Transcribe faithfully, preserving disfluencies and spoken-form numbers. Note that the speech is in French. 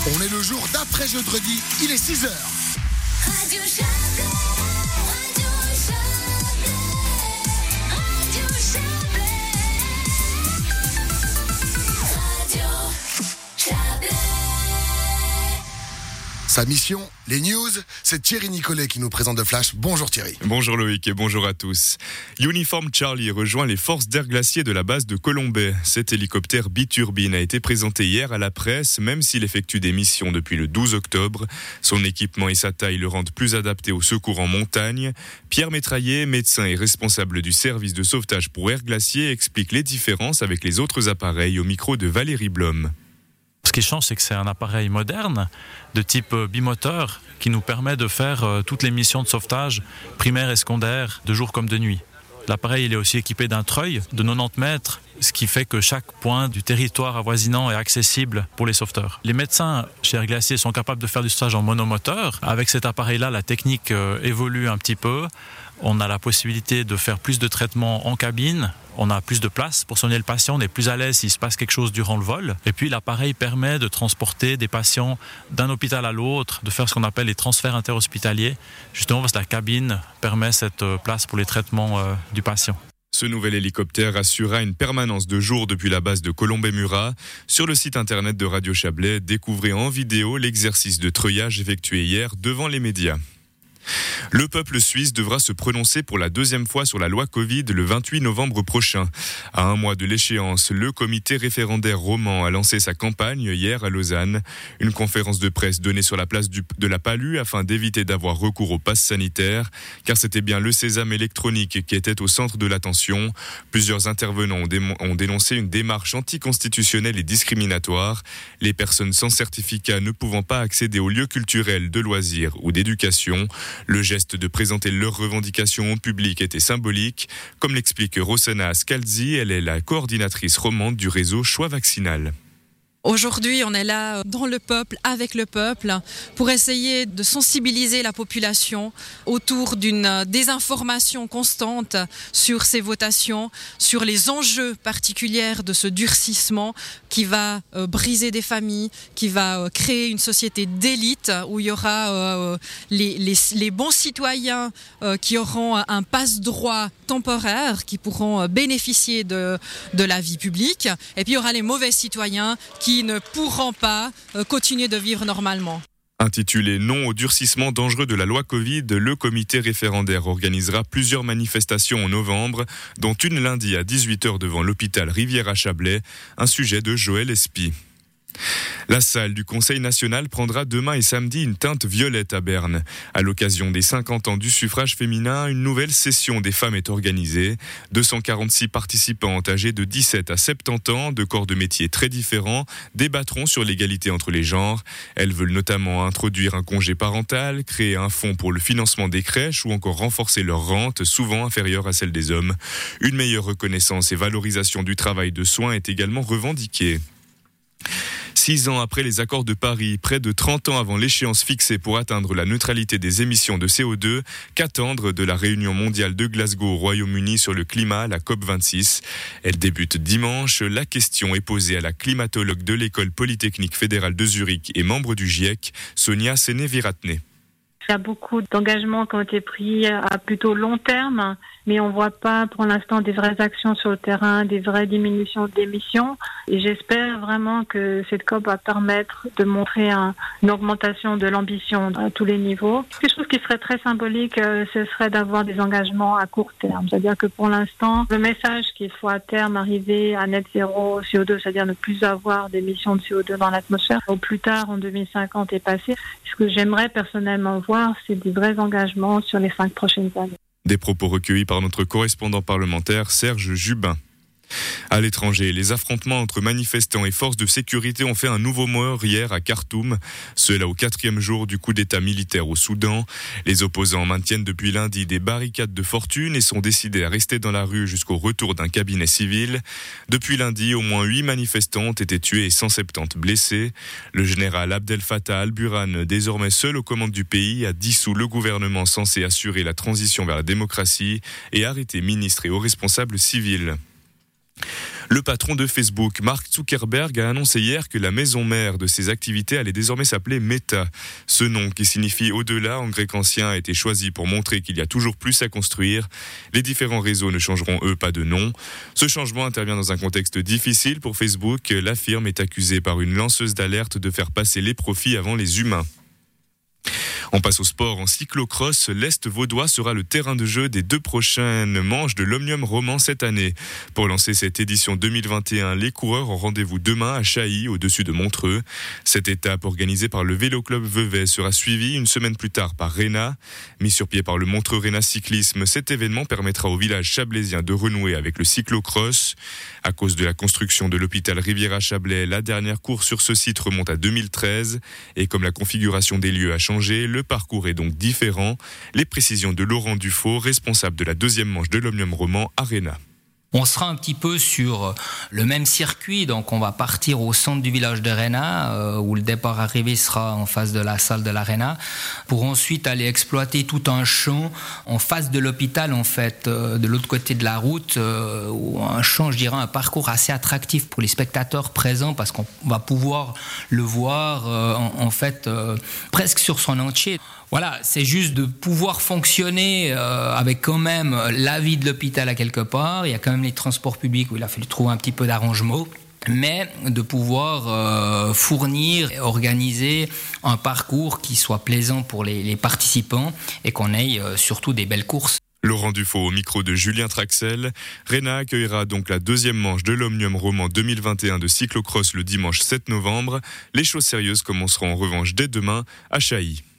On est le jour d'après jeudi, il est six heures. Radio Chablais, Radio Chablais, Radio Chablais, Radio Chablais. Sa mission, les news, c'est Thierry Nicolet qui nous présente de Flash. Bonjour Thierry. Bonjour Loïc et bonjour à tous. Uniform Charlie rejoint les forces d'air glacier de la base de Colombey. Cet hélicoptère biturbine a été présenté hier à la presse, même s'il effectue des missions depuis le douze octobre. Son équipement et sa taille le rendent plus adapté au secours en montagne. Pierre Métraillé, médecin et responsable du service de sauvetage pour air glacier, explique les différences avec les autres appareils au micro de Valérie Blom. Ce qui change, c'est que c'est un appareil moderne de type bimoteur qui nous permet de faire euh, toutes les missions de sauvetage primaire et secondaire, de jour comme de nuit. L'appareil il est aussi équipé d'un treuil de quatre-vingt-dix mètres, ce qui fait que chaque point du territoire avoisinant est accessible pour les sauveteurs. Les médecins chez Air Glacier sont capables de faire du sauvetage en monomoteur. Avec cet appareil-là, la technique euh, évolue un petit peu. On a la possibilité de faire plus de traitements en cabine. On a plus de place pour soigner le patient, on est plus à l'aise s'il se passe quelque chose durant le vol. Et puis l'appareil permet de transporter des patients d'un hôpital à l'autre, de faire ce qu'on appelle les transferts interhospitaliers, justement parce que la cabine permet cette place pour les traitements euh, du patient. Ce nouvel hélicoptère assurera une permanence de jour depuis la base de Colombey-Murat. Sur le site internet de Radio Chablais, découvrez en vidéo l'exercice de treuillage effectué hier devant les médias. Le peuple suisse devra se prononcer pour la deuxième fois sur la loi Covid le vingt-huit novembre prochain. À un mois de l'échéance, le comité référendaire roman a lancé sa campagne hier à Lausanne. Une conférence de presse donnée sur la place du, de la Palue afin d'éviter d'avoir recours au pass sanitaire, car c'était bien le sésame électronique qui était au centre de l'attention. Plusieurs intervenants ont, dé- ont dénoncé une démarche anticonstitutionnelle et discriminatoire. Les personnes sans certificat ne pouvant pas accéder aux lieux culturels, de loisirs ou d'éducation. Le geste de présenter leurs revendications au public était symbolique, comme l'explique Rossana Scalzi, elle est la coordinatrice romande du réseau Choix Vaccinal. Aujourd'hui, on est là dans le peuple, avec le peuple, pour essayer de sensibiliser la population autour d'une désinformation constante sur ces votations, sur les enjeux particuliers de ce durcissement qui va euh, briser des familles, qui va euh, créer une société d'élite où il y aura euh, les, les, les bons citoyens euh, qui auront un passe-droit temporaire, qui pourront euh, bénéficier de, de la vie publique, et puis il y aura les mauvais citoyens qui qui ne pourront pas continuer de vivre normalement. Intitulé « Non au durcissement dangereux de la loi Covid », le comité référendaire organisera plusieurs manifestations en novembre, dont une lundi à dix-huit heures devant l'hôpital Rivière-à-Chablais, un sujet de Joël Espy. La salle du Conseil national prendra demain et samedi une teinte violette à Berne. À l'occasion des cinquante ans du suffrage féminin, une nouvelle session des femmes est organisée. deux cent quarante-six participantes âgées de dix-sept à soixante-dix ans, de corps de métiers très différents, débattront sur l'égalité entre les genres. Elles veulent notamment introduire un congé parental, créer un fonds pour le financement des crèches ou encore renforcer leur rente, souvent inférieure à celle des hommes. Une meilleure reconnaissance et valorisation du travail de soins est également revendiquée. Six ans après les accords de Paris, près de trente ans avant l'échéance fixée pour atteindre la neutralité des émissions de C O deux, qu'attendre de la réunion mondiale de Glasgow au Royaume-Uni sur le climat, la COP vingt-six. Elle débute dimanche. La question est posée à la climatologue de l'école polytechnique fédérale de Zurich et membre du GIEC, Sonia Sénéviratné. Il y a beaucoup d'engagements qui ont été pris à plutôt long terme, mais on ne voit pas pour l'instant des vraies actions sur le terrain, des vraies diminutions d'émissions. Et j'espère vraiment que cette COP va permettre de montrer un, une augmentation de l'ambition à tous les niveaux. Quelque chose qui serait très symbolique, ce serait d'avoir des engagements à court terme. C'est-à-dire que pour l'instant, le message qu'il faut à terme arriver à net zéro C O deux, c'est-à-dire ne plus avoir d'émissions de C O deux dans l'atmosphère, au plus tard en deux mille cinquante est passé. Ce que j'aimerais personnellement voir, c'est des vrais engagements sur les cinq prochaines années. Des propos recueillis par notre correspondant parlementaire Serge Jubin. À l'étranger, les affrontements entre manifestants et forces de sécurité ont fait un nouveau mort hier à Khartoum. Cela au quatrième jour du coup d'état militaire au Soudan. Les opposants maintiennent depuis lundi des barricades de fortune et sont décidés à rester dans la rue jusqu'au retour d'un cabinet civil. Depuis lundi, au moins huit manifestants ont été tués et cent soixante-dix blessés. Le général Abdel Fattah al-Burhan, désormais seul aux commandes du pays, a dissous le gouvernement censé assurer la transition vers la démocratie et arrêté ministres et hauts responsables civils. Le patron de Facebook, Mark Zuckerberg, a annoncé hier que la maison mère de ses activités allait désormais s'appeler Meta. Ce nom, qui signifie au-delà en grec ancien, a été choisi pour montrer qu'il y a toujours plus à construire. Les différents réseaux ne changeront eux pas de nom. Ce changement intervient dans un contexte difficile pour Facebook. La firme est accusée par une lanceuse d'alerte de faire passer les profits avant les humains. On passe au sport. En cyclocross, l'Est vaudois sera le terrain de jeu des deux prochaines manches de l'Omnium Roman cette année. Pour lancer cette édition deux mille vingt et un, les coureurs ont rendez-vous demain à Chailly, au-dessus de Montreux. Cette étape, organisée par le Vélo Club Vevey, sera suivie une semaine plus tard par Réna. Mis sur pied par le Montreux Réna Cyclisme, cet événement permettra au village chablaisien de renouer avec le cyclocross. À cause de la construction de l'hôpital Rivière-à-Chablais, la dernière course sur ce site remonte à deux mille treize. Et comme la configuration des lieux a changé, le parcours est donc différent. Les précisions de Laurent Dufaux, responsable de la deuxième manche de l'Omnium Roman Arena. On sera un petit peu sur le même circuit, donc on va partir au centre du village de Réna, euh, où le départ arrivé sera en face de la salle de l'Arena, pour ensuite aller exploiter tout un champ en face de l'hôpital, en fait, euh, de l'autre côté de la route, euh, où un champ, je dirais, un parcours assez attractif pour les spectateurs présents, parce qu'on va pouvoir le voir, euh, en, en fait, euh, presque sur son entier. Voilà, c'est juste de pouvoir fonctionner euh, avec quand même la vie de l'hôpital à quelque part. Il y a quand même les transports publics où il a fallu trouver un petit peu d'arrangement. Mais de pouvoir euh, fournir et organiser un parcours qui soit plaisant pour les, les participants et qu'on ait euh, surtout des belles courses. Laurent Dufaux au micro de Julien Traxel. Réna accueillera donc la deuxième manche de l'Omnium Roman deux mille vingt et un de cyclocross le dimanche sept novembre. Les choses sérieuses commenceront en revanche dès demain à Chailly.